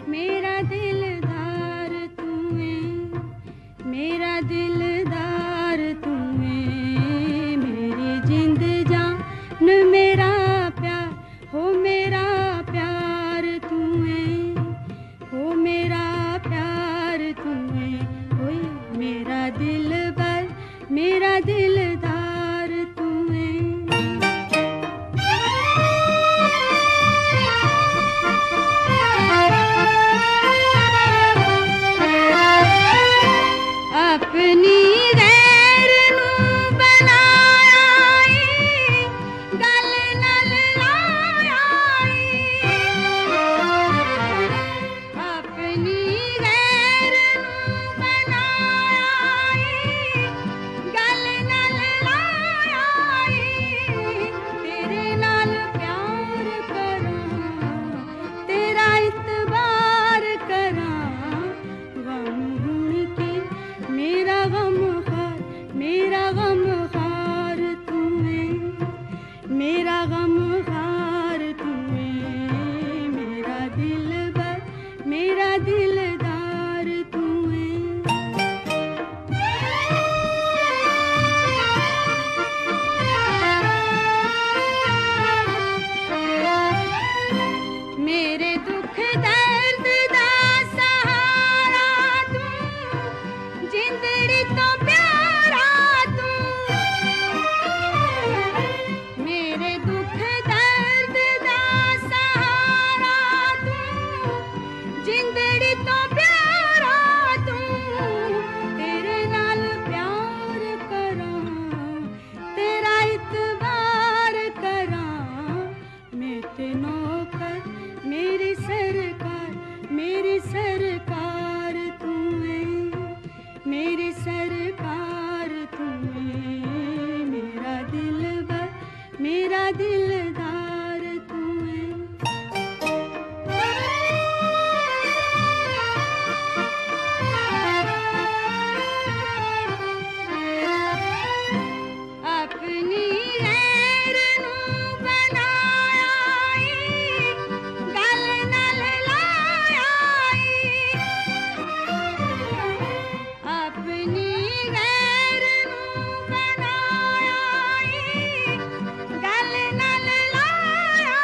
मेरा दिलदार तू है, मेरा दिलदार तू है, मेरी जिंद जान मेरा प्यार हो, मेरा प्यार तू है, हो मेरा प्यार तू है, ओए मेरा दिलबर, मेरा दिलदार तू है। अपनी गैर नू बनाया गल नल लाया, अपनी गैर नू बनाया गल नल लाया, तेरे नाल प्यार करा, तेरा इतबार करा, गम हुण के मेरा गम खार, मेरा गम खार तू है, मेरा गम खार तू है, मेरा दिलबर, मेरा दिलदार तू है। मेरे दुख दर्द दा सहारा तू, जिंदड़ी तो प्यारा तू, मेरे दुख दर्द दा सहारा तू, जिंदड़ी तो प्यारा तू, तेरे नाल प्यार करा, तेरा इतबार करा, मैं ते नौकर, मेरी सरकार, मेरी सरकार तू है, मेरी सरकार तू है, मेरा दिलबर, मेरा दिलदार तू है। अपनी गैर नू बनाया गल नल लाया, अपनी गैर नू बनाया गल नल लाया,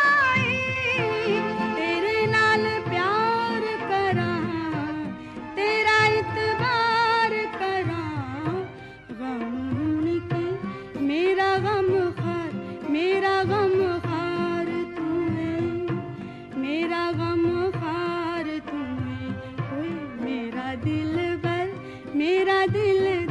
तेरे नाल प्यार करा, तेरा इतबार करा, गम हुण के मेरा गम खार, मेरा गम खार तू है, मेरा गम खार तू है, ओए मेरा दिलबर, मेरा दिल